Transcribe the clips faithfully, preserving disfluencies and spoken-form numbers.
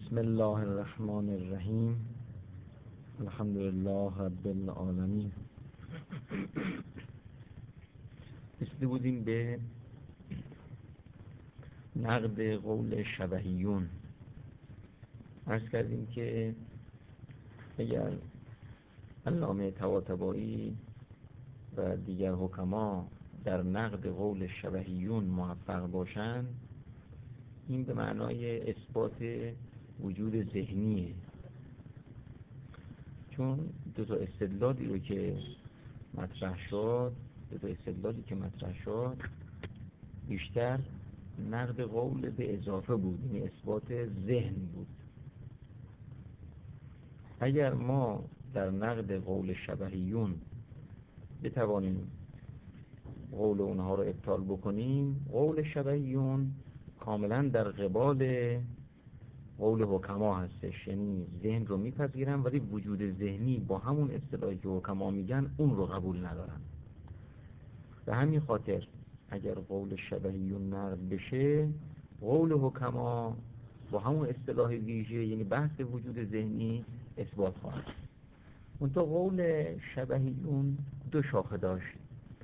بسم الله الرحمن الرحیم. الحمد لله رب العالمین. رسیده بودیم به نقد قول شبهیون. عرض کردیم که اگر علامه طباطبایی و دیگر حکما در نقد قول شبهیون موفق باشند، این به معنای اثبات وجود ذهنیه، چون دو تا استدلالی رو که مطرح شد دو تا استدلالی که مطرح شد بیشتر نقد قول به اضافه بود، یعنی اثبات ذهن بود. اگر ما در نقد قول شبهیون بتوانیم قول اونها رو ابطال بکنیم، قول شبهیون کاملا در قبال قول حکما هستش، یعنی ذهن رو میپذیرن ولی وجود ذهنی با همون اصطلاحی که حکما میگن اون رو قبول ندارن. به همین خاطر اگر قول شبهیون نقد بشه، قول حکما با همون اصطلاح ویژه یعنی بحث وجود ذهنی اثبات خواهد. منتها قول شبهیون دو شاخه داشت.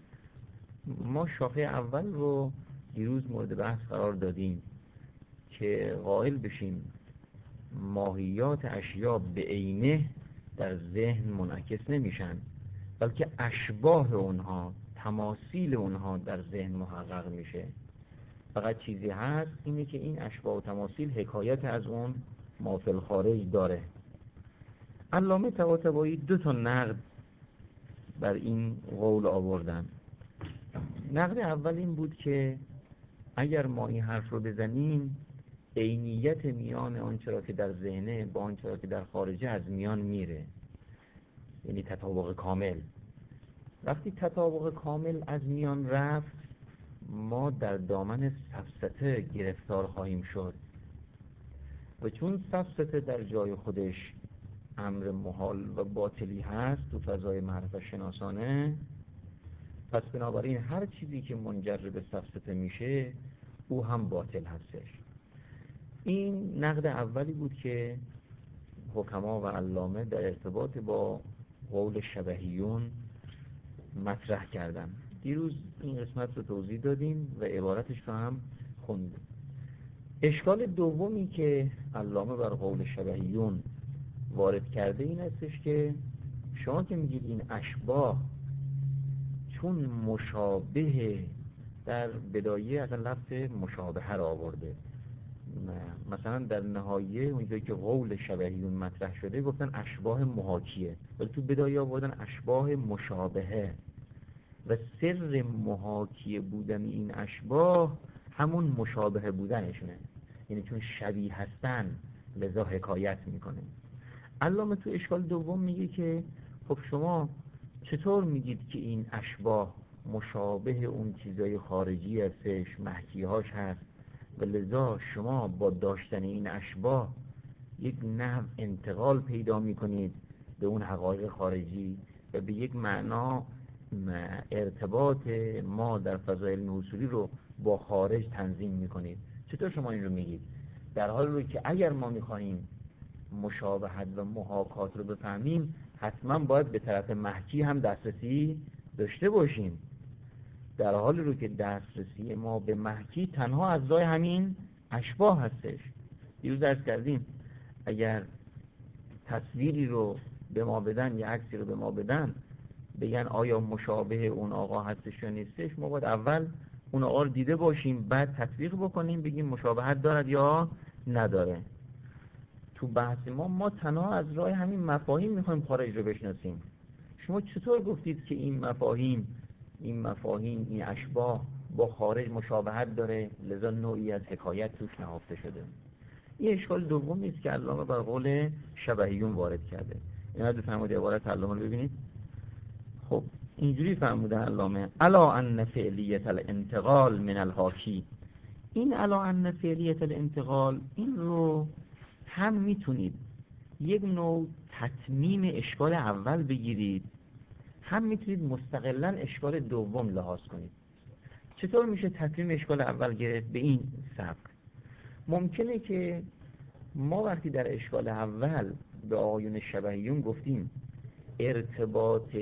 ما شاخه اول رو دیروز مورد بحث قرار دادیم که قائل بشیم ماهیات اشیا به عینه در ذهن منعکس نمیشن، بلکه اشباه اونها، تماثیل اونها در ذهن محقق میشه. فقط چیزی هست، اینه که این اشباه و تماثیل حکایت از اون ما فی الخارج داره. علامه طباطبایی دو تا نقد بر این قول آوردن. نقد اول این بود که اگر ما این حرف رو بزنیم، عینیت میان آنچه را که در ذهنه با آنچه را که در خارجه از میان میره، یعنی تطابق کامل. وقتی تطابق کامل از میان رفت، ما در دامن سفسطه گرفتار خواهیم شد و چون سفسطه در جای خودش امر محال و باطلی هست تو فضای معرفت شناسانه، پس بنابراین هر چیزی که منجر به سفسطه میشه او هم باطل هستش. این نقد اولی بود که حکما و علامه در ارتباط با قول شبهیون مطرح کردن. دیروز این قسمت رو توضیح دادیم و عبارتش رو هم خوندیم. اشکال دومی که علامه بر قول شبهیون وارد کرده این هستش که شما که میگید این اشباه چون مشابه، در بدایه اصلا لفظ مشابهه را آورده، مثلا در نهایه اونجایی که قول شبهیون مطرح شده گفتن اشباه محاکیه، ولی تو بدایه آوردن اشباه مشابهه و سر محاکیه بودن این اشباه همون مشابهه بودنشونه، یعنی چون شبیه هستن لذا حکایت میکنه. علامه تو اشکال دوم میگه که خب شما چطور میگید که این اشباه مشابه اون چیزای خارجی هستش، محکیهاش هست و لذا شما با داشتن این اشباه یک نحو انتقال پیدا میکنید به اون حقایق خارجی و به یک معنا ارتباط ما در فضای علم اصولی رو با خارج تنظیم میکنید؟ چطور شما این رو میگید؟ در حالی رو که اگر ما میخواهیم مشابهت و محاکات رو بفهمیم حتما باید به طرف محکی هم دسترسی داشته باشیم، در حالی رو که دسترسی ما به محکی تنها از راه همین اشباه هستش. دیروز عرض کردیم اگر تصویری رو به ما بدن یا عکسی رو به ما بدن بگن آیا مشابه اون آقا هستش یا نیستش، ما باید اول اون آقا رو دیده باشیم، بعد تطبیق بکنیم بگیم مشابهت دارد یا نداره. تو بحث ما ما تنها از راه همین مفاهیم میخوایم خارج رو بشناسیم. شما چطور گفتید که این مفاهیم این مفاهیم این اشباه با خارج مشابهت داره لذا نوعی از حکایت توش نهفته شده؟ این اشکال دومی است که علامه بر قول شبهیون وارد کرده. اینا دو فرمود عبارت علامه رو ببینید. خب اینجوری فرموده علامه: الا ان فعلیت الانتقال من الحاکی. این الا ان فعلیت الانتقال، این رو هم میتونید یک نوع تتمیم اشکال اول بگیرید، هم میتونید مستقلا اشکال دوم لحاظ کنید. چطور میشه تتمیم اشکال اول گرفت؟ به این سبک ممکنه که ما وقتی در اشکال اول به آقایون شبهیون گفتیم ارتباط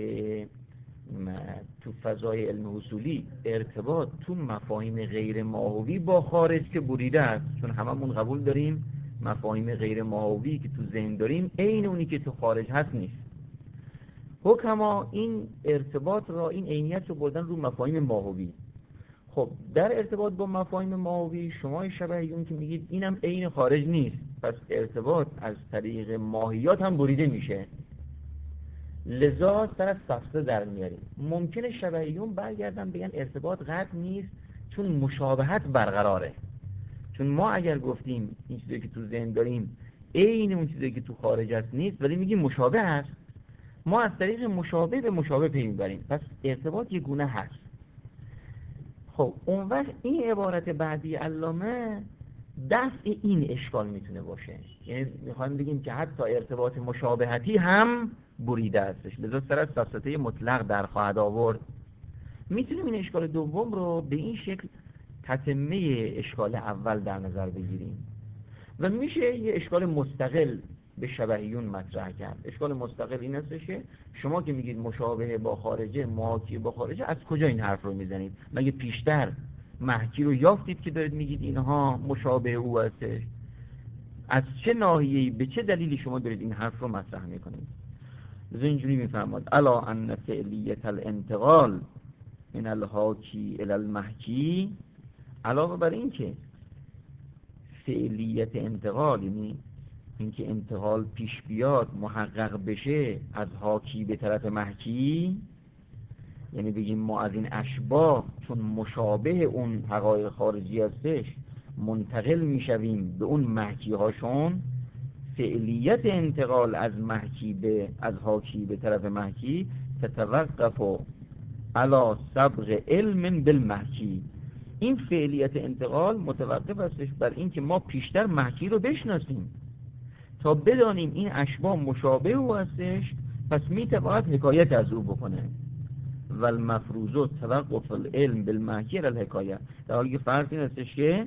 تو فضای علم اصولی، ارتباط تو مفاهیم غیر ماهوی با خارج که بریده است، چون هممون قبول داریم مفاهیم غیر ماهوی که تو ذهن داریم عین اونی که تو خارج هست نیست. حکما این ارتباط را، این عینیت رو بردن رو مفاهیم ماهوی. خب در ارتباط با مفاهیم ماهوی شما شبهیون که میگید اینم عین خارج نیست، پس ارتباط از طریق ماهیات هم بریده میشه، لذا سر از تفسیر در میاریم. ممکنه شبهیون برگردن بگن ارتباط قطع نیست چون مشابهت برقراره، چون ما اگر گفتیم این چیزی که تو ذهن داریم عین اون چیزی که تو خارج است نیست، ولی میگیم مشابه است، ما از طریق مشابه به مشابه پی میبریم، پس ارتباط یه گونه هست. خب اون وقت این عبارت بعدی علامه دفع این اشکال میتونه باشه، یعنی میخوایم بگیم که حتی ارتباط مشابهتی هم بریده استش، لذا سر از تفسیره مطلق در خواهد آورد. میتونیم این اشکال دوم رو به این شکل تتمه اشکال اول در نظر بگیریم و میشه یه اشکال مستقل به شبهیون مطرح کرد. اشکال مستقل این هستش که شما که میگید مشابه با خارجه، محاکی با خارجه، از کجا این حرف رو میزنید؟ مگه پیشتر محکی رو یافتید که دارید میگید اینها مشابه او هستش؟ از چه ناحیه‌ای، به چه دلیلی شما دارید این حرف رو مطرح میکنید؟ لذا اینجوری میفرماد الا ان فعلیت الانتقال من الحاکی الی المحکی، علاوه بر این که فعلیت انتقال، یعنی اینکه انتقال پیش بیاد محقق بشه از حاکی به طرف محکی، یعنی بگیم ما از این اشباح چون مشابه اون حقایق خارجی هستش منتقل میشویم به اون محکی هاشون. فعلیت انتقال از محکی به از حاکی به طرف محکی تتوقف علی سبق علم بالمحکی، این فعلیت انتقال متوقف هستش بر این که ما پیشتر محکی رو بشناسیم تا بدانیم این اشباح مشابه او هستش، پس میتواند حکایت از او بکنه. و المفروض توقف العلم بالمحکی علی الحکایه، در حالی که فرض این هستش که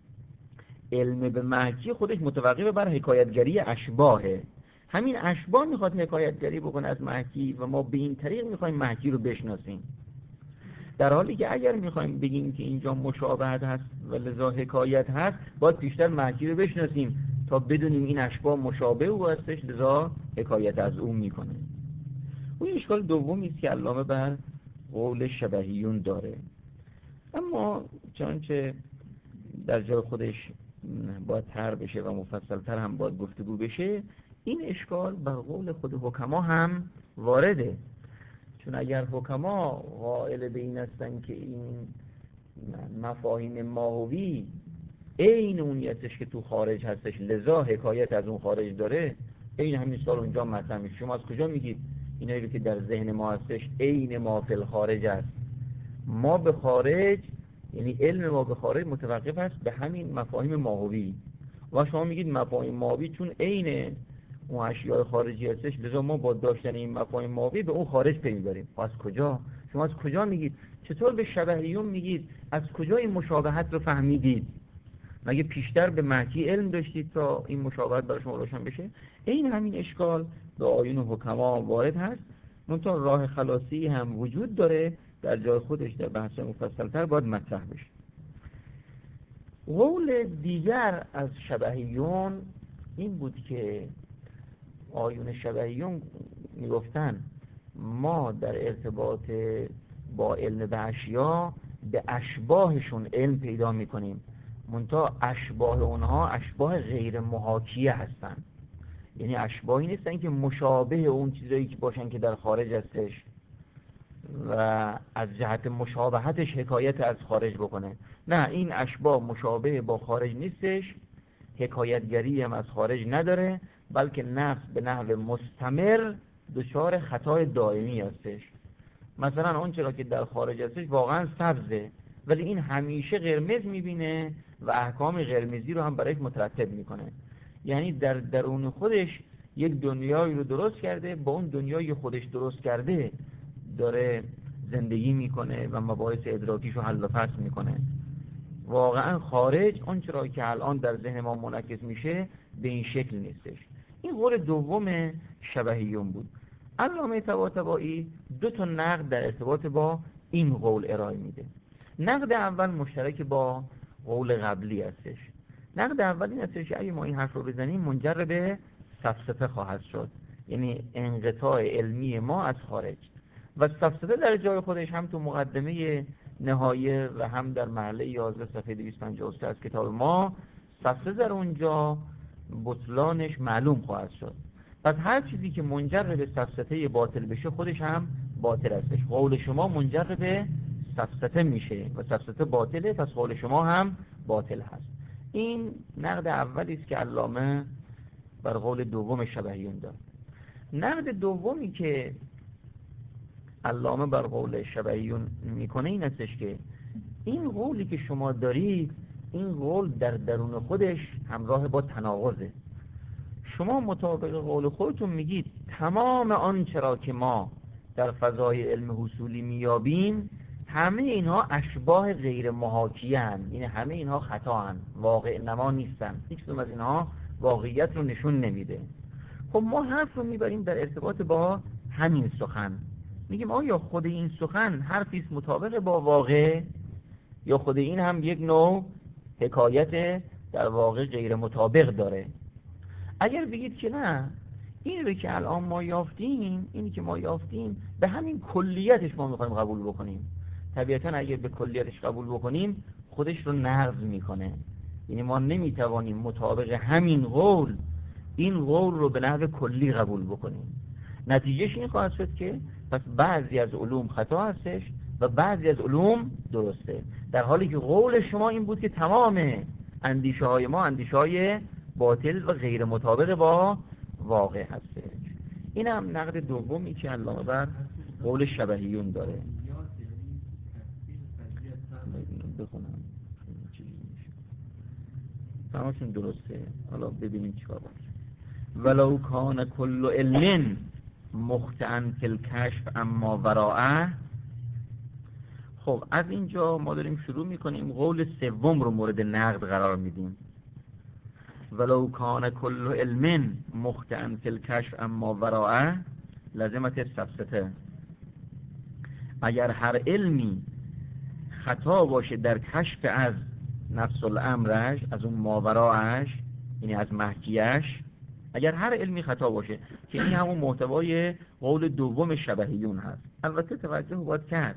علم به محکی خودش متوقف بر حکایتگری اشباهه، همین اشباح میخواد حکایتگری بکنه از محکی و ما به این طریق میخوایم محکی رو بشناسیم. در حالی که اگر میخوایم بگیم که اینجا مشابهت هست و لذا حکایت هست، باید بیشتر محکی رو بشناسیم تا بدونیم این اشباح مشابه او هستش، لذا حکایت از او میکنه. اون اشکال دومی است که علامه بر قول شبهیون داره، اما چنانچه در جای خودش باید تر بشه و مفصلتر هم باید گفتگو بشه، این اشکال بر قول خود حکما هم وارده. چون اگر حکما قائل به این هستن که این مفاهیم ماهوی عین اونی هستش که تو خارج هستش، لذا حکایت از اون خارج داره، عین همین سال اونجا مطرح میشه. شما از کجا میگید اینایی رو که در ذهن ما هستش عین ما فی الخارج است؟ ما به خارج، یعنی علم ما به خارج متوقف است به همین مفاهیم ماهوی، و شما میگید مفاهیم ماهوی چون عین اون اشیاء خارجی هستش، لذا ما با داشتن این مفاهیم ماهوی به اون خارج پی میبریم. از کجا؟ شما از کجا میگید؟ چطور به شبهیون میگید؟ از کجا این مشابهت رو فهمیدید؟ مگه پیشتر به محکی علم داشتید تا این مشابهت برای شما روشن بشه؟ این همین اشکال به آیون حکما وارد هست، منتها راه خلاصی هم وجود داره، در جای خودش در بحث مفصلتر باید مطرح بشه. قول دیگر از شبهیون این بود که آیون شبهیون میگفتن ما در ارتباط با علم به اشیا به اشباهشون علم پیدا میکنیم، منتها اشباه اونها اشباه غیر محاکیه هستن، یعنی اشباهی نیستن که مشابه اون چیزایی که باشن که در خارج هستش و از جهت مشابهتش حکایت از خارج بکنه. نه، این اشباه مشابه با خارج نیستش، حکایتگری هم از خارج نداره، بلکه نفس به نحو مستمر دچار خطای دائمی هستش. مثلا اون چرا که در خارج هستش واقعا سبزه، ولی این همیشه قرمز میبینه و احکام قرمزی رو هم برایش مترتب میکنه، یعنی در درون خودش یک دنیایی رو درست کرده، با اون دنیای خودش درست کرده داره زندگی میکنه و مباحث ادراکیشو حل و فصل میکنه. واقعا خارج اون چرا که الان در ذهن ما منعکس میشه به این شکل نیستش. این قول دوم شبهیون بود. علامه طباطبایی دو تا نقد در ارتباط با این قول ارائه میده. نقد اول مشترک با قول قبلی هستش. نقد اول این هستش که اگه ما این حرف رو بزنیم منجر به سفسطه خواهد شد، یعنی انقطاع علمی ما از خارج. و سفسطه در جای خودش هم تو مقدمه نهایه و هم در محله یازده صفحه دویست و پنجاه و سه از کتاب ما سفسطه در اونجا بطلانش معلوم خواهد شد. پس هر چیزی که منجر به سفسطه باطل بشه خودش هم باطل هستش. قول شما منجر به سفسطه میشه و سفسطه باطله، پس قول شما هم باطل هست. این نقد اولی است که علامه بر قول دوم شبهیون داد. نقد دومی که علامه بر قول شبهیون میکنه این هستش که این قولی که شما دارید، این قول در درون خودش همراه با تناقضه. شما مطابق قول خودتون میگید تمام آنچه را که ما در فضای علم حصولی میابیم همه اینها اشباه غیر محاکیه هستند، یعنی همه اینها خطا هستند، واقع نما نیستن، هیچ کدوم از اینها واقعیت رو نشون نمیده. خب ما حرف رو میبریم در ارتباط با همین سخن، میگیم آیا خود این سخن حرفی است مطابق با واقع، یا خود این هم یک نوع حکایت در واقع غیر مطابق داره. اگر بگید که نه، این رو که الان ما یافتیم، اینی که ما یافتیم به همین کلیتش ما میخوایم قبول بکنیم، طبیعتا اگر به کلیتش قبول بکنیم خودش رو نقض میکنه. یعنی ما نمیتوانیم مطابق همین قول این قول رو به نحو کلی قبول بکنیم. نتیجهش این خواهد شد که پس بعضی از علوم خطا هستش و بعضی از علوم درسته، در حالی که قول شما این بود که تمام اندیشه های ما اندیشه های باطل و غیر مطابق با واقع هستش. این هم نقد دومی که علامه بر قول شبهیون داره. بخونم تمامشون درسته، حالا ببینیم چیکار باشه. ولو کان کل علم مخطئا فی الکشف اما وراءه. خب از اینجا ما داریم شروع میکنیم قول سوم رو مورد نقد قرار میدیم. ولو کان کل علم مخطئا فی الکشف اما وراءه لازمت السفسطه. اگر هر علمی خطا باشه در کشف از نفس الامرش، از اون ماوراءش، یعنی از محکیش، اگر هر علمی خطا باشه، که این همون محتوای قول دوم شبهیون هست. البته توجه باید کرد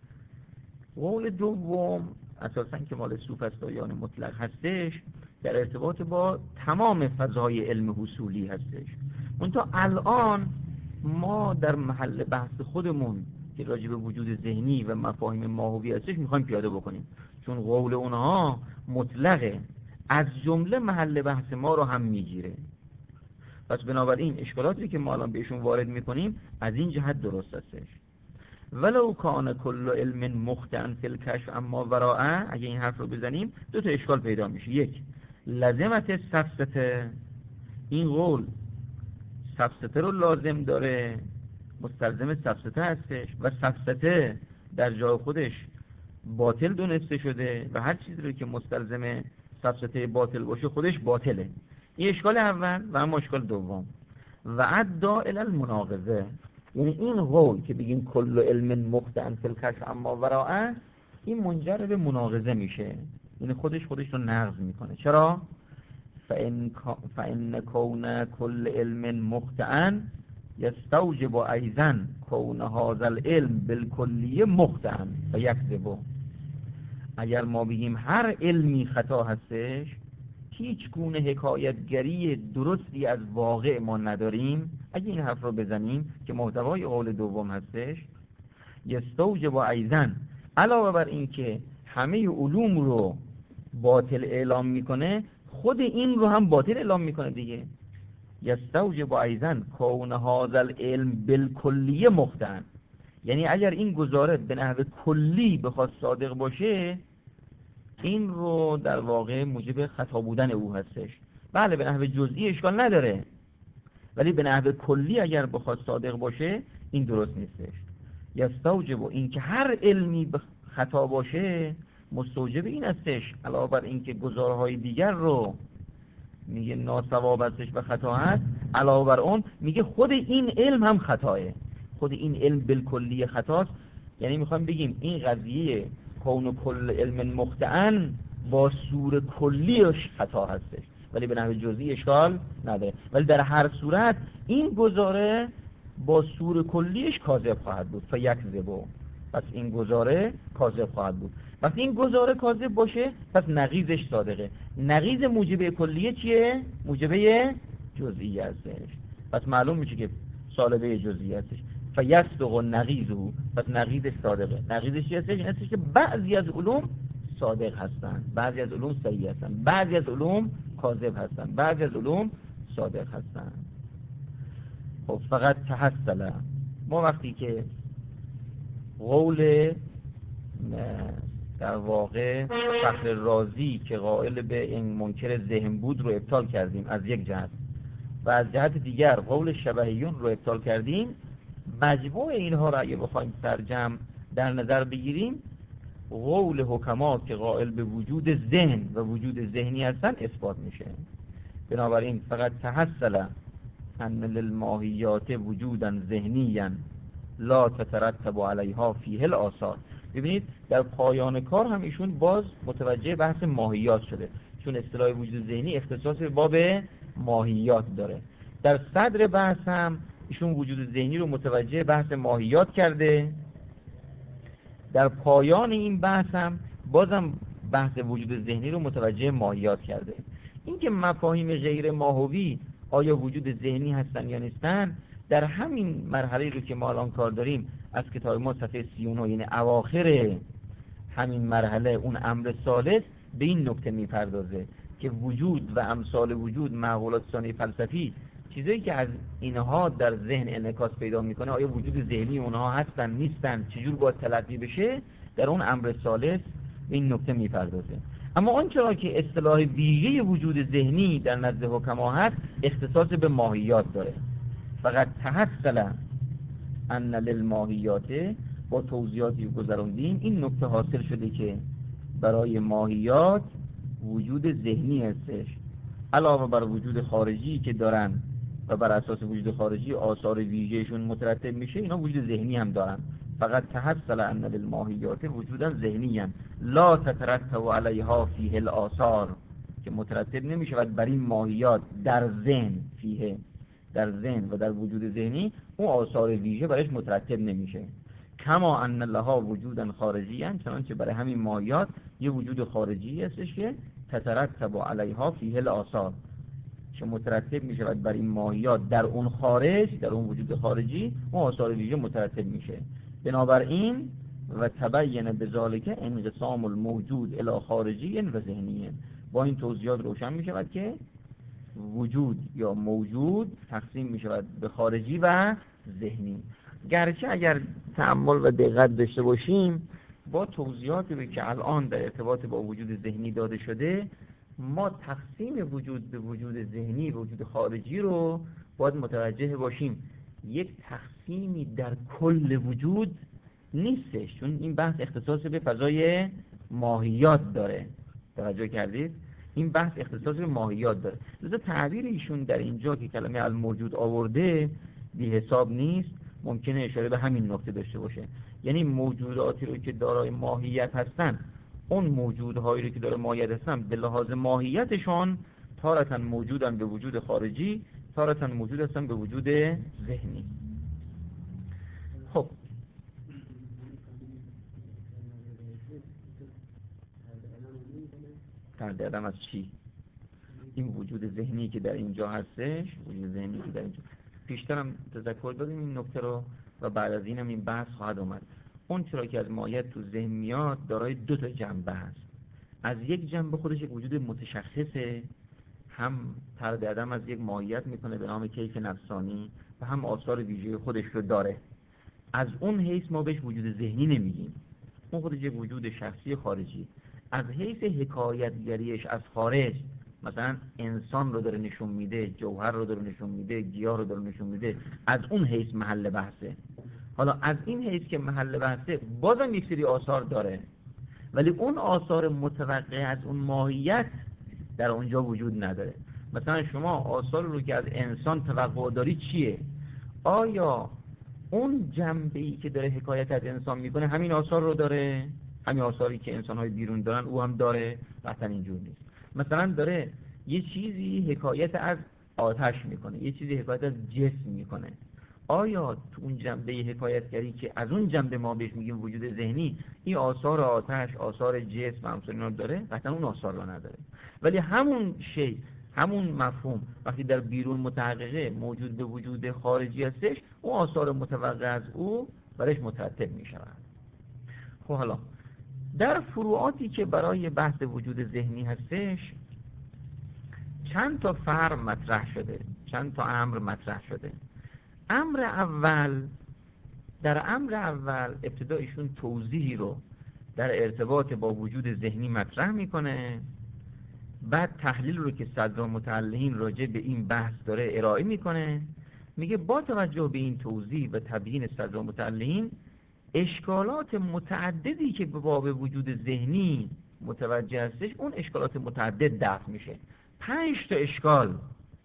قول دوم اساساً که مال سوفسطایان مطلق هستش در ارتباط با تمام فضای علم حصولی هستش. منتها الان ما در محل بحث خودمون که راجع به وجود ذهنی و مفاهیم ماهوی هستش میخوایم پیاده بکنیم، چون قول اونها مطلقه، از جمله محل بحث ما رو هم میگیره. پس بنابراین اشکالاتی که ما الان بهشون وارد میکنیم از این جهت درست هستش. ولو کان کل علم مخطئا فی الکشف اما وراءه، اگه این حرف رو بزنیم دو تا اشکال پیدا میشه. یک، لازمت سفسطه، این قول سفسطه رو لازم داره، مستلزم سفسطه هستش و سفسطه در جای خودش باطل دونسته شده و هر چیزی رو که مستلزم سفسطه باطل باشه خودش باطله. این اشکال اول. و اما اشکال دوم و عدا الی المناقضه، یعنی این قول که بگیم کل علم مخطئا فی الکشف اما وراءه، این منجر به مناقضه میشه، یعنی خودش خودش رو نقض میکنه. چرا؟ فإن فإن كون كل علم مخطئا يستوجب أيضا كون هذا العلم بالکلیه مخطئا و یکذب. اگر ما بگیم هر علمی خطا هستش، هیچ گونه حکایتگری درستی از واقع ما نداریم، اگه این حرف رو بزنیم که محتوای قول دوم هستش، یستوجب ایضا، علاوه بر این که همه علوم رو باطل اعلام میکنه، خود این رو هم باطل اعلام میکنه دیگه. یستوجب ایضا کون هذا العلم بالکلیه مخطئا، یعنی اگر این گزاره به نحو کلی بخواد صادق باشه، این رو در واقع موجب خطا بودن او هستش. بله به نحو جزئی اشکال نداره، ولی به نحو کلی اگر بخواد صادق باشه این درست نیستش. یستوجب، این که هر علمی خطا باشه مستوجب این هستش، علاوه بر این که گزارهای دیگر رو میگه ناسواب هستش و خطا هست، علاوه بر اون میگه خود این علم هم خطاه، خود این علم بالکلی خطاست. یعنی میخوایم بگیم این قضیه کون و کل علم مخطئن با سور کلیش خطا هستش، ولی به نحو جزئی اشکال نداره. ولی در هر صورت این گزاره با سور کلیش کاذب خواهد بود، فیکذبو، پس این گزاره کاذب خواهد بود. وقتی این گزاره کاذب باشه پس نقیضش صادقه. نقیض موجبه کلیه چیه؟ موجبه جزئی هستش، پس معلوم میشه که سالبه جزئی هستش. فیصدق نقیضه، پس نقیضش صادقه. نقیضش چی هستش؟ این هستش که بعضی از علوم صادق هستن، بعضی از علوم صحیح هستن، بعضی از علوم کاذب هستن، بعضی از علوم صادق هستن. خب فقط تحصل، ما وقتی که قول در واقع فخر رازی که قائل به این منکر ذهن بود رو ابطال کردیم از یک جهت، و از جهت دیگر قول شبهیون رو ابطال کردیم، مجموع اینها را اگه بخوایم سرجم در نظر بگیریم، قول حکما که قائل به وجود ذهن و وجود ذهنی هستن اثبات میشه. بنابراین فقط تحصل ان للماهیات وجودا ذهنیا لا تترتب علیها فیه الآثار. ببینید در پایان کار هم ایشون باز متوجه بحث ماهیات شده، چون اصطلاح وجود ذهنی اختصاص به باب ماهیات داره. در صدر بحث هم ایشون وجود ذهنی رو متوجه بحث ماهیات کرده، در پایان این بحث هم بازم بحث وجود ذهنی رو متوجه ماهیات کرده. اینکه مفاهیم غیر ماهوی آیا وجود ذهنی هستن یا نیستن، در همین مرحله رو که ما الان کار داریم از کتاب ما صفحه سی و نه، یعنی اواخر همین مرحله، اون امر ثالث به این نکته میپردازه که وجود و امثال وجود، معقولات ثانی فلسفی، چیزایی که از اینها در ذهن انعکاس پیدا میکنه، آیا وجود ذهنی اونها هستن نیستن، چجور باید تلقی بشه، در اون امر ثالث به این نکته میپردازه. اما آنچه که اصطلاح ویژه وجود ذهنی در نزد حکما هست اختصاص به ماهیات داره. فقط تحصل ان للماهیات، با توضیحاتی گذراندیم این نکته حاصل شده که برای ماهیات وجود ذهنی هستش، علاوه بر وجود خارجی که دارن و بر اساس وجود خارجی آثار ویژهشون مترتب میشه، اینا وجود ذهنی هم دارن. فقط تحصل ان للماهیات وجودا ذهنیا لا تترتب علیها فیه الآثار، که مترتب نمیشود بر این ماهیات در ذهن، فیه در ذهن و در وجود ذهنی اون آثار ویژه برایش مترتب نمیشه. کما ان لها وجودا خارجیا، چنانچه برای همین ماهیات یه وجود خارجی هستش که تترتب علیها فیه الآثار، که مترتب میشود بر این ماهیات در اون خارج، در اون وجود خارجی اون آثار ویژه مترتب میشه. بنابراین و تبین بذالک انقسام الموجود الی خارجی و ذهنی، با این توضیحات روشن میشود که وجود یا موجود تقسیم میشود به خارجی و ذهنی. گرچه اگر تأمل و دقت داشته باشیم با توضیحاتی که الان در ارتباط با وجود ذهنی داده شده، ما تقسیم وجود به وجود ذهنی و وجود خارجی رو باید متوجه باشیم یک تقسیمی در کل وجود نیستش، چون این بحث اختصاص به فضای ماهیات داره. توجه کردید؟ این بحث اختصاص به ماهیات داره. لذا تعبیر ایشون در اینجا که کلمه الموجود آورده بی حساب نیست، ممکنه اشاره به همین نکته داشته باشه. یعنی موجوداتی رو که دارای ماهیت هستن، اون موجودهایی رو که داره ماهیت هستن به لحاظ ماهیتشون تارتاً موجودن به وجود خارجی، تارتاً موجود هستن به وجود ذهنی. خب فرد عدم از چی؟ این وجود ذهنی که در اینجا هستش، وجود ذهنی که در اینجا پیشترم تذکر دادیم این نکته رو و بعد از اینم این بحث خواهد اومد. اون چرا که از ماهیت تو ذهن میاد دارای دو تا جنبه هست. از یک جنبه خودش یک وجود متشخصه، هم فرد عدم از یک ماهیت میکنه به نام کیف نفسانی و هم آثار ویژه خودش رو داره. از اون حیث ما بهش وجود ذهنی نمیگیم، اون خودش یک وجود شخصی خارجی. از حیث حکایتگریش از خارج، مثلا انسان رو داره نشون میده، جوهر رو داره نشون میده، گیاه رو داره نشون میده، از اون حیث محل بحثه. حالا از این حیث که محل بحثه بازم یک سری آثار داره، ولی اون آثار متوقع از اون ماهیت در اونجا وجود نداره. مثلا شما آثار رو که از انسان توقع داری چیه؟ آیا اون جنبه‌ای که داره حکایت از انسان میکنه همین آثار رو داره؟ همین آثاری که انسان‌های بیرون دارن او هم داره؟ قطعا اینجور نیست. مثلا داره یه چیزی حکایت از آتش میکنه، یه چیزی حکایت از جسم میکنه. آیا تو اون جنبه حکایتگری که از اون جنبه ما بهش میگیم وجود ذهنی، این آثار آتش، آثار جسم و همچنین رو داره؟ قطعا اون آثار رو نداره. ولی همون شی، همون مفهوم وقتی در بیرون متحققه موجود به وجود خارجی هستش، اون آثار متوقع از او برش مترتب میشود. خب حالا در فروعاتی که برای بحث وجود ذهنی هستش چند تا فرع مطرح شده، چند تا امر مطرح شده. امر اول، در امر اول ابتدا ایشون توضیحی رو در ارتباط با وجود ذهنی مطرح میکنه، بعد تحلیل رو که صدرالمتعلقین راجع به این بحث داره ارائه میکنه. میگه با توجه به این توضیح و تبیین صدرالمتعلقین، اشکالات متعددی که به باب وجود ذهنی متوجه هستش، اون اشکالات متعدد دفع میشه. پنج تا اشکال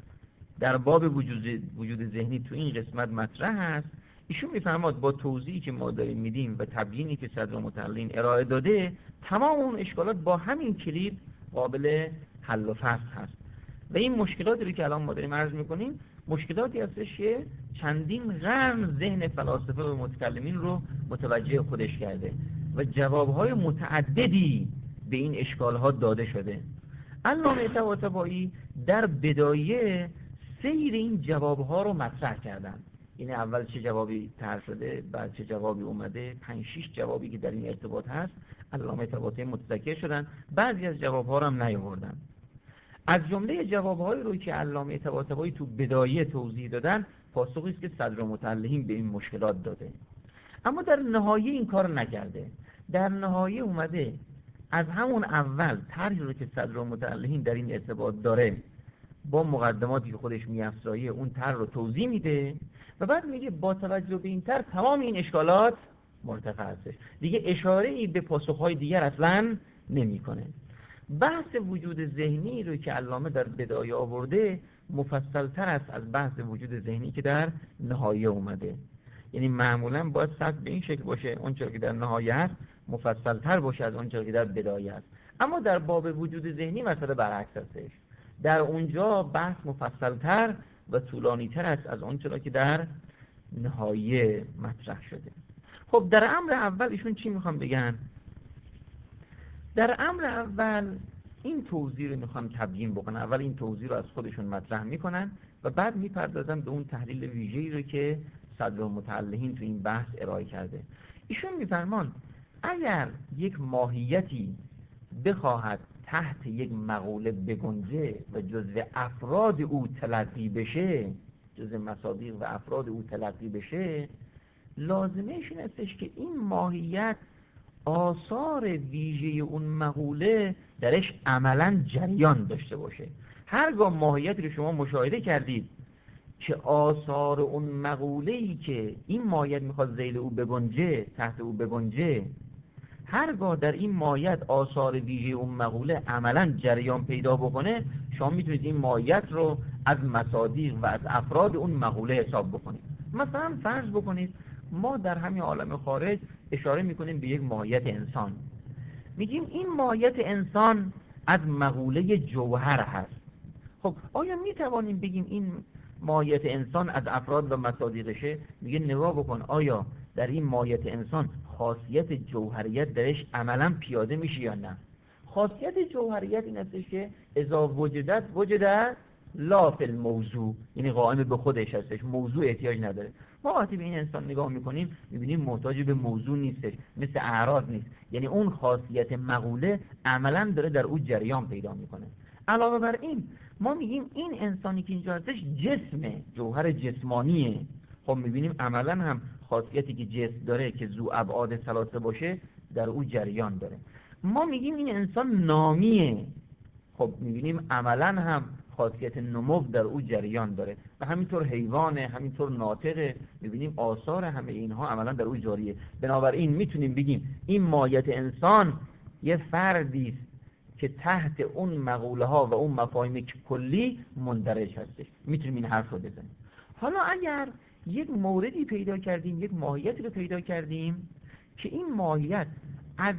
در باب وجود وجود ذهنی تو این قسمت مطرح هست. ایشون میفرماد با توضیحی که ما داریم میدیم و تبیینی که صدرالمتعلقین ارائه داده، تمام اون اشکالات با همین کلید قابل حل و فصل هست. و این مشکلاتی رو که الان ما داریم عرض میکنیم مشکلاتی هستش که چندین قرن ذهن فلاسفه و متکلمین رو متوجه خودش کرده و جوابهای متعددی به این اشکالها داده شده. علامه طباطبایی در بدایه سیر این جوابها رو مطرح کردن. این اول چه جوابی طرح شده، بعد چه جوابی اومده، پنج شش جوابی که در این ارتباط هست علامه طباطبایی متذکر شدن، بعضی از جوابها رو هم نیاوردن. از جمله جوابهایی رو که علامه طباطبایی تو بدایه توضیح دادن پاسخی است که صدرالمتعلقین به این مشکلات داده، اما در نهایه این کار نکرده. در نهایه اومده از همون اول طرحی رو که صدرالمتعلقین در این ارتباط داره با مقدماتی که خودش می‌افزایه اون طرح رو توضیح میده و بعد میگه با توجه به این طرح تمام این اشکالات مرتفع هستش، دیگه اشاره‌ای به پاسخ‌های دیگر اصلاً نمی‌کنه. بحث وجود ذهنی رو که علامه در بدایه آورده مفصل‌تر است از بحث وجود ذهنی که در نهایه اومده. یعنی معمولاً باید سطح به این شکل باشه اونچه که در نهایه است مفصل‌تر باشه از اونچه که در بدایه است. اما در باب وجود ذهنی مسئله برعکس هستش. در اونجا بحث مفصل‌تر و طولانی‌تر است از اونچه که در نهایه مطرح شده. خب در امر اول ایشون چی میخوام بگن؟ در امر اول این توضیح رو میخوام تبیین بکنن. اول این توضیح رو از خودشون مطرح میکنن و بعد میپردازن به اون تحلیل ویژه‌ای رو که صدرالمتعلقین تو این بحث ارائه کرده. ایشون میفرمان اگر یک ماهیتی بخواهد تحت یک مقوله بگنجه و جزء افراد او تلقی بشه، جزء مصادیق و افراد او تلقی بشه، لازمش این استش که این ماهیت آثار ویژه اون مقوله درش عملا جریان داشته باشه. هرگاه ماهیتی رو شما مشاهده کردید که آثار اون مقوله‌ای که این ماهیت میخواد ذیل او بگنجه، تحت او بگنجه، هرگاه در این ماهیت آثار ویژه اون مقوله عملا جریان پیدا بکنه، شما میتونید این ماهیت رو از مصادیق و از افراد اون مقوله حساب بکنید. مثلا فرض بکنید ما در همین عالم خارج اشاره میکنیم به یک ماهیت انسان، میگیم این ماهیت انسان از مقوله جوهر هست. خب آیا میتوانیم بگیم این ماهیت انسان از افراد و مصادیقشه؟ میگه نگاه بکن آیا در این ماهیت انسان خاصیت جوهریت درش عملا پیاده میشه یا نه؟ خاصیت جوهریت این هستش که اذا وجدت وجدت لا فی الموضوع، یعنی قائم به خودش هستش، موضوع احتیاج نداره. ما وقتی به این انسان نگاه میکنیم میبینیم محتاج به موضوع نیستش، مثل اعراض نیست، یعنی اون خاصیت مقوله عملا داره در او جریان پیدا میکنه. علاوه بر این ما میگیم این انسانی که اینجا هستش جسمه، جوهر جسمانیه. خب میبینیم عملا هم خاصیتی که جسم داره که ذو ابعاد ثلاثه باشه در او جریان داره. ما میگیم این انسان نامیه، خب میبینیم عملا هم خاصیت نمو در او جریان داره و همینطور حیوانه، همینطور ناطقه، میبینیم آثار همه اینها عملا در او جاریه. بنابراین میتونیم بگیم این ماهیت انسان یه فردی است که تحت اون مقوله ها و اون مفاهیم کلی مندرج هستش. میتونیم این حرف رو بزنیم. حالا اگر یک موردی پیدا کردیم، یک ماهیتی رو پیدا کردیم که این ماهیت از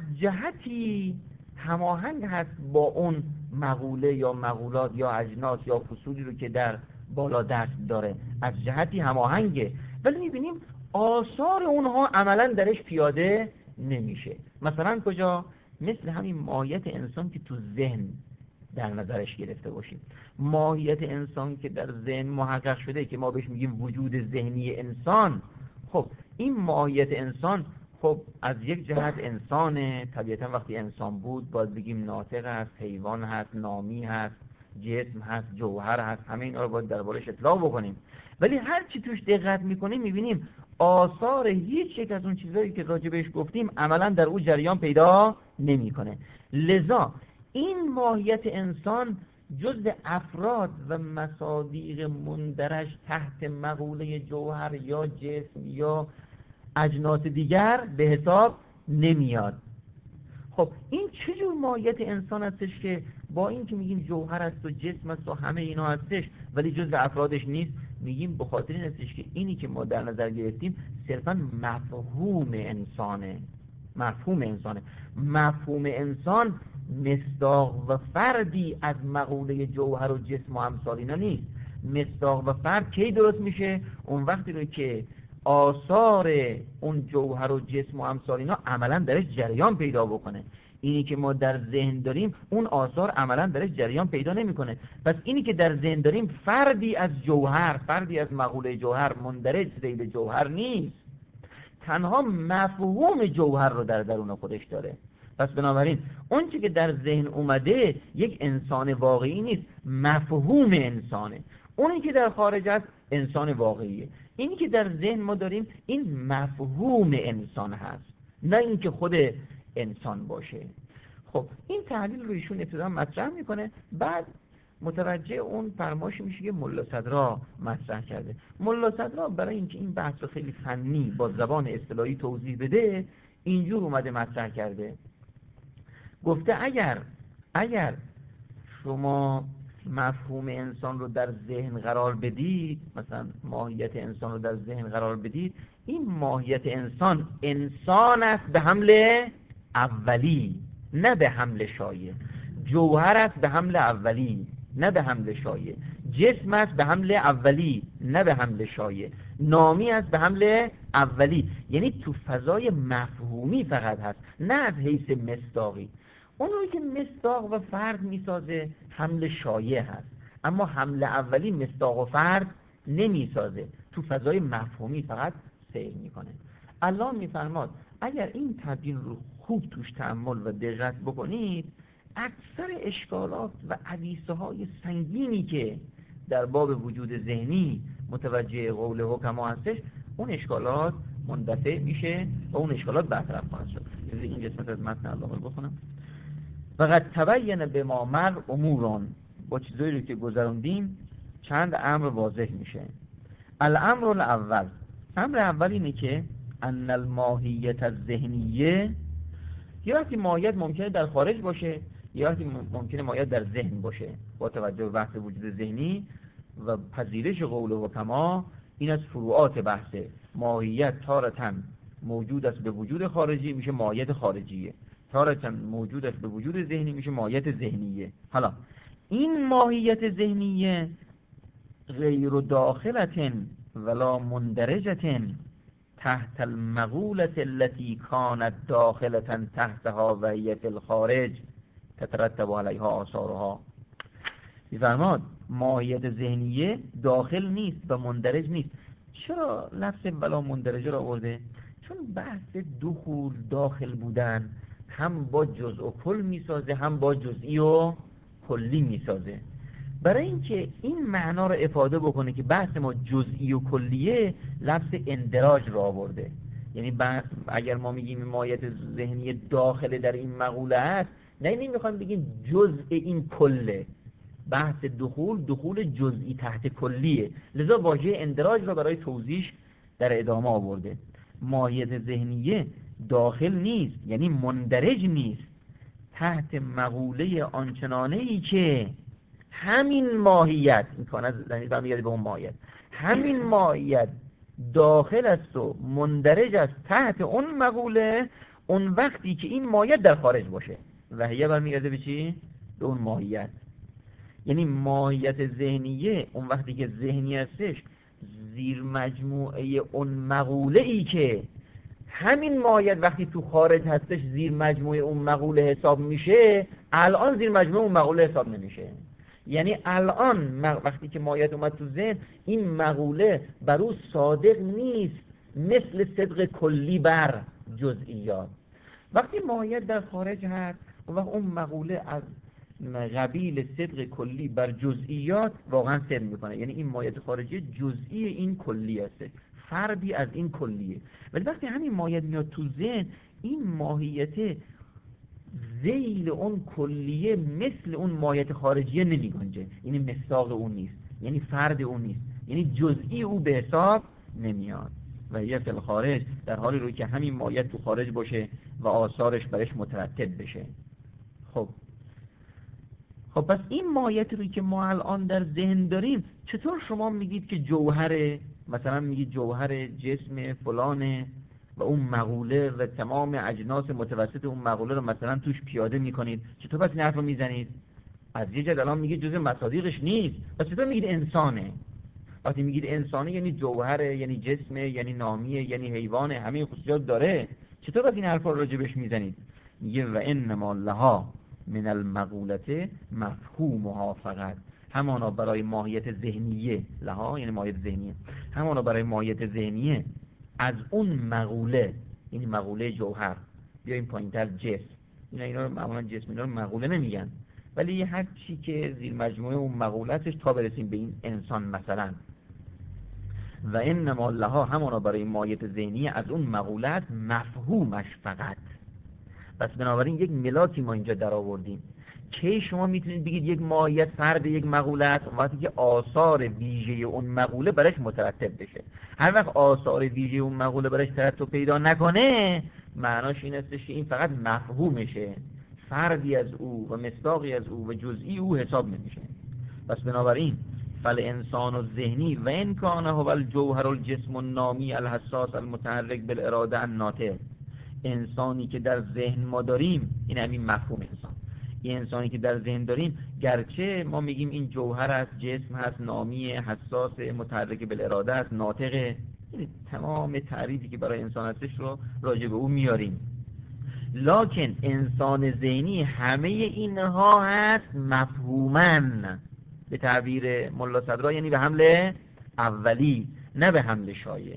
جهتی هماهنگ هست با اون مقوله یا مقولات یا اجناس یا فصولی رو که در بالا دست داره، از جهتی هماهنگه، ولی میبینیم آثار اونها عملا درش پیاده نمیشه. مثلا کجا؟ مثل همین ماهیت انسان که تو ذهن در نظرش گرفته باشیم. ماهیت انسان که در ذهن محقق شده که ما بهش میگیم وجود ذهنی انسان. خب این ماهیت انسان خب از یک جهت انسانه، طبیعتا وقتی انسان بود باید بگیم ناطق هست، حیوان هست، نامی هست، جسم هست، جوهر هست، همه اینا رو باید دربارش اطلاع بکنیم. ولی هر چی توش دقت میکنیم میبینیم آثار هیچ یک از اون چیزایی که راجع بهش گفتیم عملا در اون جریان پیدا نمیکنه. لذا این ماهیت انسان جزء افراد و مصادیق مندرج تحت مقوله جوهر یا جسم یا اجناس دیگر به حساب نمیاد. خب این چه جور ماهیت انسان هستش که با این که میگیم جوهر است و جسم است و همه اینا هستش ولی جزء افرادش نیست؟ میگیم به خاطر این هستش که اینی که ما در نظر گرفتیم صرفا مفهوم انسانه. مفهوم انسانه. مفهوم انسان مصداق و فردی از مقوله جوهر و جسم و امثال اینا نیست. مصداق و فرد کی درست میشه؟ اون وقتی رو که آثار اون جوهر و جسم و امثال اینا عملا درش جریان پیدا بکنه. اینی که ما در ذهن داریم اون آثار عملا درش جریان پیدا نمیکنه. پس اینی که در ذهن داریم فردی از جوهر، فردی از مقوله جوهر مندرج ذیل جوهر نیست، تنها مفهوم جوهر رو در درون خودش داره. پس بنابراین اون چی که در ذهن اومده یک انسان واقعی نیست، مفهوم انسانه. اونی که در خارج است انسان واقعیه. اینی که در ذهن ما داریم این مفهوم انسان هست، نه اینکه خود انسان باشه. خب این تحلیل رو ایشون ابتدا مطرح میکنه، بعد متوجه اون فرمایش میشه که ملا صدرا مطرح کرده. ملا صدرا برای اینکه این بحث رو خیلی فنی با زبان اصطلاحی توضیح بده اینجور اومده مطرح کرده. گفته اگر اگر شما مفهوم انسان رو در ذهن قرار بدید، مثلا ماهیت انسان رو در ذهن قرار بدید، این ماهیت انسان انسان است به حمل اولی نه به حمل شایع. جوهر است به حمل اولی نه به حمل شایع. جسم است به حمل اولی نه به حمل شایع. نامی است به حمل اولی، یعنی تو فضای مفهومی فقط هست، نه از حیث مصداقی. اون روی که مصداق و فرد میسازه حمل شایع هست، اما حمل اولی مصداق و فرد نمیسازه، تو فضای مفهومی فقط سیر میکنه. الله میفرماد اگر این تبیین رو خوب توش تأمل و دقت بکنید، اکثر اشکالات و حدیثه های سنگینی که در باب وجود ذهنی متوجه قول حکما هستش، اون اشکالات مندفع میشه و اون اشکالات برطرف خواهد شد. این قسمت از متن علامه رو بخونم. فقط تبین به ما مر امورون، با چیزایی رو که گذروندیم چند امر واضح میشه. الامر الاول، امر اول اینه که ان الماهیت الذهنیه، یا وقتی ماهیت ممکنه در خارج باشه یا وقتی ممکنه ماهیت در ذهن باشه. با توجه به بحث وجود ذهنی و پذیرش قول حکما، این از فروعات بحثه. ماهیت تارتاً موجود است به وجود خارجی میشه ماهیت خارجیه، تارتاً موجود است به وجود ذهنی میشه ماهیت ذهنیه. حالا این ماهیت ذهنیه غیر داخلة ولا مندرجة تحت المقولة التي كانت داخلة تحتها و هي في الخارج تترتب علیها آثارها. می‌فرماد ماهیت ذهنیه داخل نیست و مندرج نیست. چرا لفظ ولا مندرجه را آورده؟ چون بحث دخول داخل بودن هم با جزء و کل میسازه هم با جزئی و کلی میسازه. برای اینکه این معنا رو افاده بکنه که بحث ما جزئی و کلیه، لفظ اندراج را آورده. یعنی بحث اگر ما میگیم ماهیت ذهنی داخل در این مقوله است، نه نمیخوایم بگیم جزء این کله. بحث دخول دخول جزئی تحت کلیه، لذا واژه اندراج را برای توضیح در ادامه آورده. ماهیت ذهنیه داخل نیست، یعنی مندرج نیست تحت مقوله آنچنانه ای که همین ماهیت، این کانه برمیگرده به اون ماهیت، همین ماهیت داخل است و مندرج است تحت اون مقوله، اون وقتی که این ماهیت در خارج باشه. وحیه برمیگرده به چی؟ به اون ماهیت. یعنی ماهیت ذهنیه اون وقتی که ذهنی هستش زیر مجموعه اون مقوله ای که همین ماهیت وقتی تو خارج هستش زیر مجموعه اون مقوله حساب میشه، الان زیر مجموعه اون مقوله حساب نمیشه. یعنی الان وقتی که ماهیت اومد تو ذهن، این مقوله بر او صادق نیست مثل صدق کلی بر جزئیات. وقتی ماهیت در خارج هست، اون وقت اون مقوله از قبیل صدق کلی بر جزئیات واقعا صدق میکنه. یعنی این ماهیت خارجی جزئی این کلی هسته، فردی از این کلیه. ولی وقتی همین ماهیت میاد تو ذهن، این ماهیت ذیل اون کلیه مثل اون ماهیت خارجیه نمی گنجه. یعنی مصداق اون نیست، یعنی فرد اون نیست، یعنی جزئی او به حساب نمیاد. و یه فی الخارج در حالی روی که همین ماهیت تو خارج باشه و آثارش برش مترتب بشه. خب خب پس این ماهیت روی که ما الان در ذهن داریم، چطور شما میگید که جوهره، مثلا میگید جوهر جسم فلانه و اون مقوله و تمام اجناس متوسط اون مقوله رو مثلا توش پیاده میکنید؟ چطور پس این حرف رو میزنید؟ از یه جد الان میگید جزء مصادیقش نیست، پس چطور میگید انسانه؟ وقتی میگید انسانه یعنی جوهره، یعنی جسمه، یعنی نامیه، یعنی حیوانه، همه خصوصیات داره، چطور پس این حرف رو راجبش میزنید؟ میگه و انما لها من المقولته مفهومها فقط، همانا برای ماهیت ذهنیه، لها یعنی ماهیت ذهنیه، همانا برای ماهیت ذهنیه از اون مقوله، یعنی مقوله جوهر، بیایم پایینتر جسم، اینا اینا رو معمولا جسم اینا رو مقوله نمیگن، ولی هر چی که زیر مجموعه اون مقوله هستش تا برسیم به این انسان مثلا. و انما لها همانا برای ماهیت ذهنیه از اون مقوله مفهومش فقط. پس بنابراین یک ملاکی ما اینجا در آوردیم که شما میتونید بگید یک ماهیت فرد یک مقوله است وقتی که آثار ویژه اون مقوله برش مترتب بشه. هر وقت آثار ویژه اون مقوله برش ترتب پیدا نکنه، معناش این است که این فقط مفهومشه، فردی از او و مصداقی از او و جزئی او حساب نمیشه. پس بنابراین فالانسان الذهنی و ان کان هو الجوهر الجسم النامی الحساس المتحرک بالاراده الناطق، انسانی که در ذهن ما داریم، این همین مفهوم انسان، این انسانی که در ذهن داریم، گرچه ما میگیم این جوهر است، جسم هست، نامی، حساس، متحرک بالاراده است، ناطقه، یعنی تمام تعریفی که برای انسان هستش رو راجع به او میاریم، لکن انسان ذهنی همه اینها هست مفهومن، به تعبیر ملا صدرا یعنی به حمل اولی نه به حمل شایع.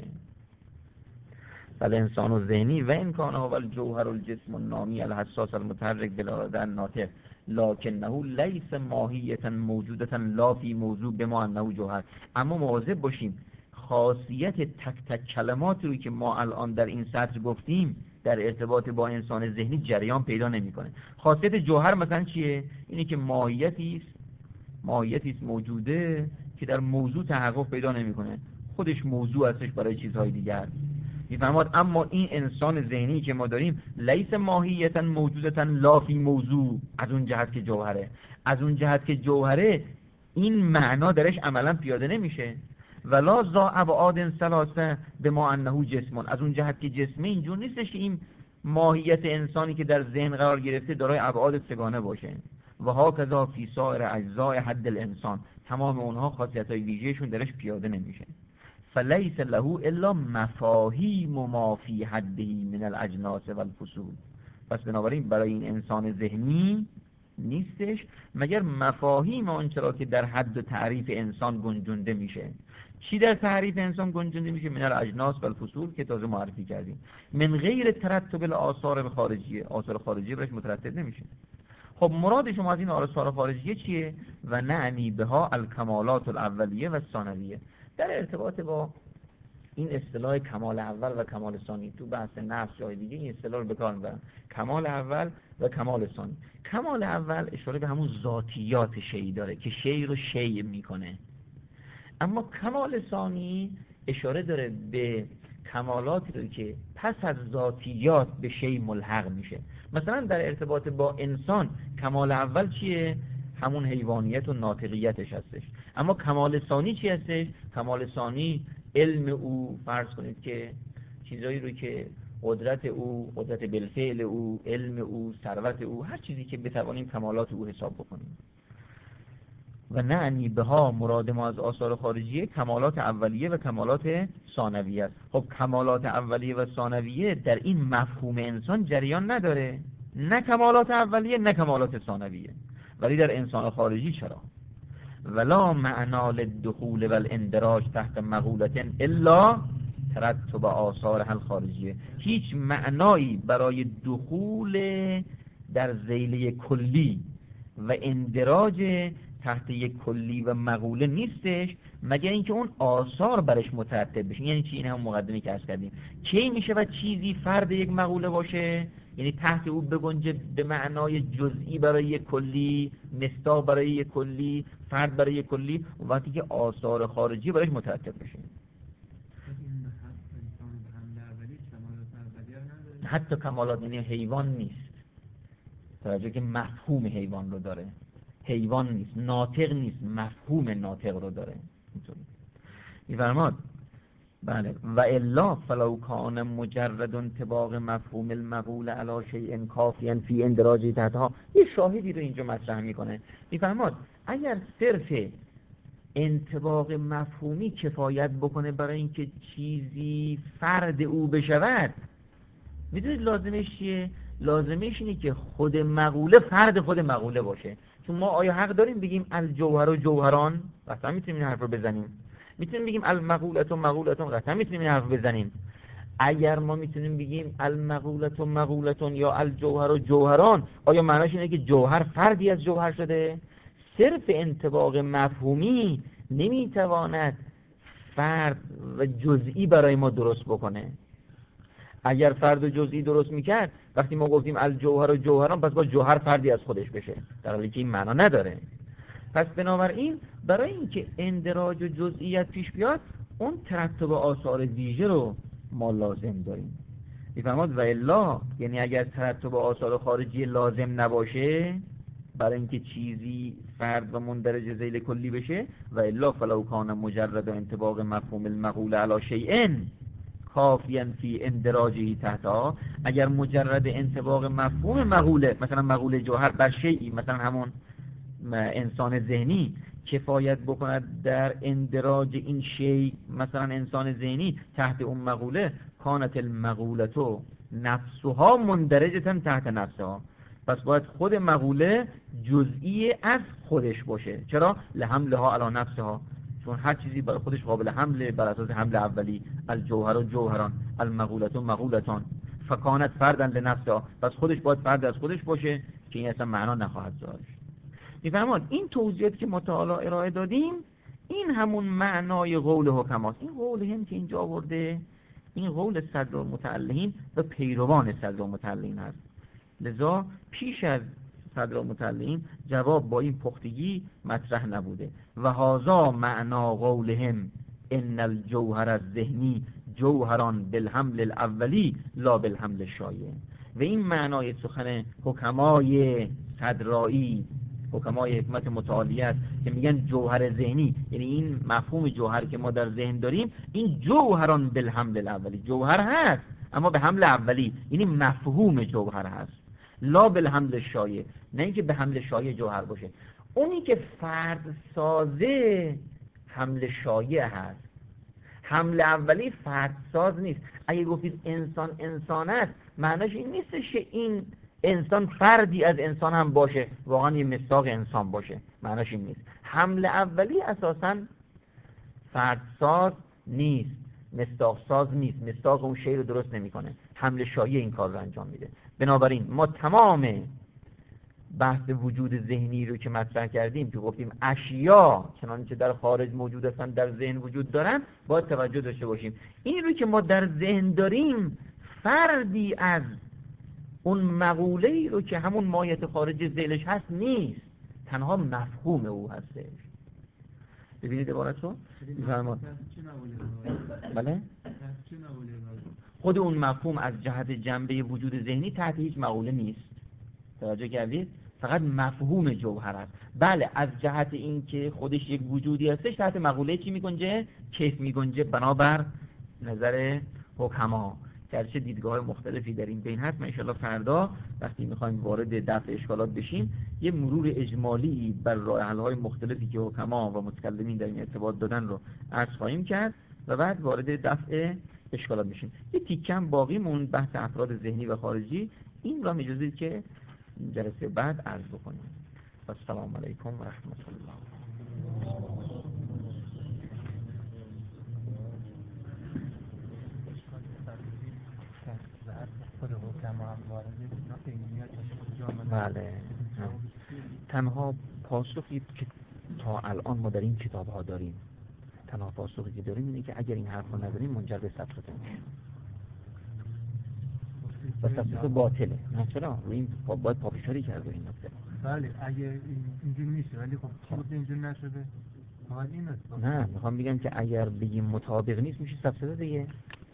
فالانسان الذهنی و ان کان هو الجوهر الجسم النامی الحساس المتحرک بالاراده الناطق لکنه لیس ماهیتا موجودتا لا فی موضوع بما انه جوهر. اما مواظب باشیم خاصیت تک تک کلمات روی که ما الان در این سطر گفتیم در ارتباط با انسان ذهنی جریان پیدا نمیکنه. خاصیت جوهر مثلا چیه؟ اینه که ماهیتی است، ماهیتی است موجوده که در موضوع تحقق پیدا نمیکنه، خودش موضوع هستش برای چیزهای دیگر. میفهمید؟ اما این انسان ذهنی که ما داریم لیس ماهیتا موجودتا لا فی موضوع، از اون جهت که جوهره، از اون جهت که جوهره این معنا درش عملا پیاده نمیشه. ولا ذا ابعاد ثلاثه بما انه جسم، از اون جهت که جسمه اینجور نیستش که این ماهیت انسانی که در ذهن قرار گرفته دارای ابعاد سگانه باشه. و هاکذا فی سایر اجزاء حد الانسان، تمام اونها خاصیت‌های ویژه‌شون درش پیاده نمیشه. فلیس له الا مفاهیم ما فی حده من الاجناس والفصول. پس بنابراین برای این انسان ذهنی نیستش مگر مفاهیم آنچه را که در حد و تعریف انسان گنجونده میشه. چی در تعریف انسان گنجونده میشه؟ من الاجناس والفصول که تازه معرفی کردیم. من غیر ترتب الاثار خارجیه، آثار خارجی برش مترتب نمیشه. خب مراد شما از این آثار خارجیه چیه؟ و نعنی بها الکمالات الاولیه و ثانویه. در ارتباط با این اصطلاح کمال اول و کمال ثانی تو بحث نفس جای دیگه این اصطلاح رو به کار میبرن، کمال اول و کمال ثانی. کمال اول اشاره به همون ذاتیات شیء داره که شیء رو شیء میکنه، اما کمال ثانی اشاره داره به کمالاتی رو که پس از ذاتیات به شی ملحق میشه. مثلا در ارتباط با انسان کمال اول چیه؟ همون حیوانیت و ناطقیتش هستش. اما کمال ثانی چی هستش؟ کمال ثانی علم او، فرض کنید که چیزایی رو که قدرت او، قدرت بالفعل او، علم او، ثروت او، هر چیزی که بتوانیم کمالات او حساب بکنیم. و نعنی بها، مراد ما از آثار خارجیه کمالات اولیه و کمالات ثانویه است. خب کمالات اولیه و ثانویه در این مفهوم انسان جریان نداره، نه کمالات اولیه نه کمالات ثانویه، ولی در انسان خارجی چرا؟ ولا معنا للدخول والاندراج تحت مقولة الا ترتب آثارها الخارجیه. هیچ معنایی برای دخول در ذیل کلی و اندراج تحت یک کلی و مقوله نیستش مگر اینکه اون آثار برش مترتب بشه. یعنی چی؟ این هم مقدمه که عرض کردیم. کی میشه و چیزی فرد یک مقوله باشه؟ یعنی تحت او بگنجه به معنای جزئی برای یک کلی، مصداق برای یک کلی، فرد برای یک کلی، و وقتی که آثار خارجی برش مترتب بشه. حتی کمالات یعنی حیوان نیست، توجه که مفهوم حیوان رو داره، حیوان نیست، ناطق نیست، مفهوم ناطق رو داره. می‌فرماد بله و الا فلو کان مجرد انطباق مفهوم المقول علی شیء کافیا فی اندراجی تحتها. یه شاهدی رو اینجا مطرح میکنه، می‌فرماد اگر صرف انطباق مفهومی کفایت بکنه برای اینکه چیزی فرد او بشود، میدونید لازمش چیه؟ لازمش اینه که خود مقوله فرد خود مقوله باشه. چون ما آیا حق داریم بگیم الجوهر و جوهران؟ قطعا میتونیم این حرف رو بزنیم. میتونیم بگیم المقولة و مقولتون؟ قطعا میتونیم این حرف رو بزنیم. اگر ما میتونیم بگیم المقولة و مقولتون یا الجوهر و جوهران، آیا معناش اینه که جوهر فردی از جوهر شده؟ صرف انطباق مفهومی نمیتواند فرد و جزئی برای ما درست بکنه. اگر فرد و جزئی درست میکرد، وقتی ما گفتیم الجوهر و جوهران، پس با جوهر فردی از خودش بشه، در حالی که این معنا نداره. پس بنابراین برای اینکه اندراج و جزئیت پیش بیاد، اون ترتب آثار ویژه رو ما لازم داریم. میفرماد و الا، یعنی اگر ترتب آثار خارجی لازم نباشه برای اینکه چیزی فرد و مندرج ذیل کلی بشه، و الا فلو کان مجرد انطباق مفهوم المقول علی شیء کافیا فی اندراجی تحتها، اگر مجرد انطباق مفهوم مقوله، مثلا مقوله جوهر بر شیئی، مثلا همون انسان ذهنی، کفایت بکند در اندراج این شیء، مثلا انسان ذهنی تحت اون مقوله، کانت المقولتو نفسها مندرجتا تحت نفسها، پس باید خود مقوله جزئی از خودش باشه. چرا؟ لحملها علی نفسها، چون هر چیزی برای خودش قابل حمله بر اساس حمل اولی. الجوهر و جوهران، المقولة و مقولتان، فکانت فردن لنفسها، پس خودش باید فرد از خودش باشه که این اصلا معنا نخواهد داشت. میفرماد این توضیحات که ما تا حالا ارائه دادیم، این همون معنای قول حکماست. این قول هم که اینجا آورده، این قول صدرالمتعلقین و پیروان صدرالمتعلقین هست. لذا پیش از صدرالمتعلقین جواب با این پختگی مطرح نبوده. و هذا معنا قولهم ان الجوهر الذهنی جوهران بالحمل الاولی لا بالحمل الشایع. و این معنای سخن حکمای صدرایی، حکمای حکمت متعالیه است که میگن جوهر ذهنی، یعنی این مفهوم جوهر که ما در ذهن داریم، این جوهران بالحمل الاولی، جوهر هست اما به حمل اولی، یعنی مفهوم جوهر هست، لا بالحمل شایع، نه اینکه به حمل شایع جوهر باشه. اونی که فرد سازه حمل شایع هست، حمل اولی فرد ساز نیست. اگه گفتید انسان انسان است، معناش این نیستش که این انسان فردی از انسان هم باشه، واقعا یه مصداق انسان باشه، معناش این نیست. حمل اولی اساساً فرد ساز نیست، مصداق ساز نیست، مصداق اون شی رو درست نمیکنه، حمل شایع این کار رو انجام میده. بنابراین ما تمام بحث وجود ذهنی رو که مطرح کردیم، که گفتیم اشیا چنانچه در خارج موجود هستن در ذهن وجود دارن، باید توجه داشته باشیم این رو که ما در ذهن داریم فردی از اون مقوله‌ای رو که همون مایت خارج ذهنش هست نیست، تنها مفهوم او هستش. ببینید عبارت رو بفرمایید. بله؟ خود اون مفهوم از جهت جنبه وجود ذهنی تحت هیچ مقوله نیست. توجه کردید؟ فقط مفهوم جوهر است. بله از جهت این که خودش یک وجودی هستش تحت مقوله چی میگنجه؟ کیف میگنجه بنابر نظر حکما. گرچه دیدگاه مختلفی در این بین هست. من انشاءالله فردا وقتی میخوایم وارد دفع اشکالات بشیم یه مرور اجمالی بر راه حل‌های مختلفی که حکما و متکلمین در این ارتباط دادن رو عرض خواهیم کرد و بعد وارد دفع اشکالات بشیم. یه تیکم باقی مون بحث افراد ذهنی و خارجی، این را اجازه بدید که جلسه بعد عرض بکنیم. السلام علیکم و رحمت الله. بله، تنها پاسخی که تا الان ما در این کتاب ها داریم، تنها پاسخی که داریم اینه که اگر این حرف رو نداریم منجر به سفسطه میشه و سفسطه باطله. نه چرا؟ روی این باید پافشاری کرده این نکته. بله اگه اینجور میشه ولی خب خود اینجور نشده. نه میخوام بگم که اگر بگیم مطابق نیست میشه سفسطه دیگه.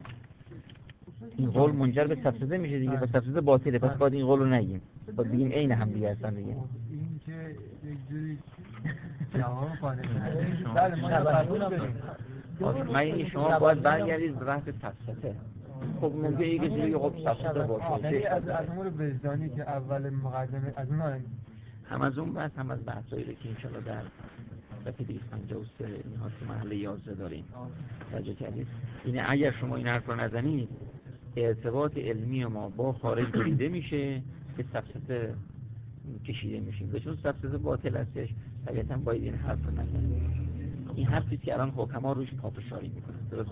این قول منجر به سفسطه میشه دیگه و سفسطه باطله، پس باید این قول رو نگیم، باید بگیم عین هم دیگه هستن دیگه. این که یک جوری جواب خانه بله ما قبول داریم. من شما باید برگردید به بحث سفسطه. خب ممکنه یک جوری خب سفسطه باشه از از امور وجدانی که اول مقدمه از اون هم از اون بحث هم از بحثایی که انشاءالله در صفحه دویست و پنجاه و سه اینها که محل یازده داریم توجه کردید. اینه اگر شما این حرف رو نزنید ارتباط علمی ما با خارج بریده میشه که سفسطه کشیده میشیم و چون سفسطه باطل هستش طبیعتاً باید این حرف رو نزنید. این حرفی که الان حکما روش پافشاری میکنن درسته؟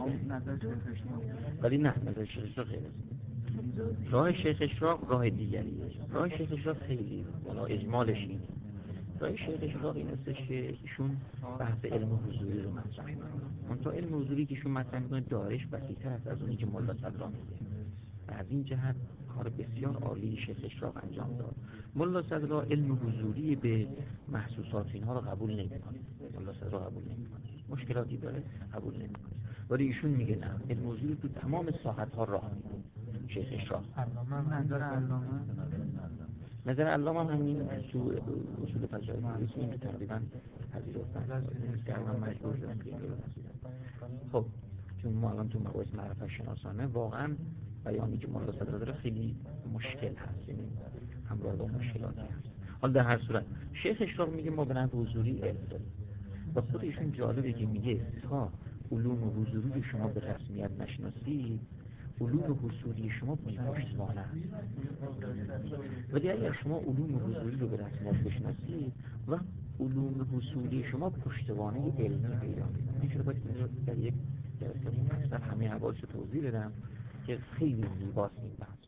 ولی نه نظر شیخ اشراق غیر است. راه شیخ اشراق راه دیگریه. راه شیخ اشراق خیلی والا اجمالش اینه. راه شیخ اشراق این استش که ایشون بحث علم حضوری رو مطرح میکنه. اون تو علم حضوری که ایشون مطرح میکنه دارش وسیع‌تر است از اونی که ملا صدرا میگه. و از این جهت کار بسیار عالی شیخ اشراق انجام داد. ملا صدرا علم حضوری به محسوسات اینها رو قبول نمیکنه. ملا صدرا قبول نمیکنه. مشکلاتی داره قبول نمیکنه. ولی ایشون میگه نه علم حضوری تو تمام ساحت ها راه میکنه. شیخ اشراق نظر علامه نظر علامه هم همین تو اصول فجایع این که تقریبا پذیرفتن تقریبا مجبور شدن که این رو پذیرفتن. خب چون ما الان تو مباحث معرفت شناسانه واقعا بیانی که ملا صدرا داره خیلی مشکل هست، یعنی همراه با مشکلاتی هست. حالا در هر صورت شیخ اشراق میگه ما به نحو حضوری علم داریم و خود ایشون جالبه که میگه تا علوم حضوری رو شما به رسمیت نشناسید علوم حضوری شما بی پشتوانه است. ولی اگر شما علوم حضوری رو به رسمیت بشناسید و علوم حضوری شما پشتوانه علمی پیدا می‌کنه. این شده باید در یک جلسه مفصل همه حوالش رو توضیح بدم که خیلی زیباست این بحث.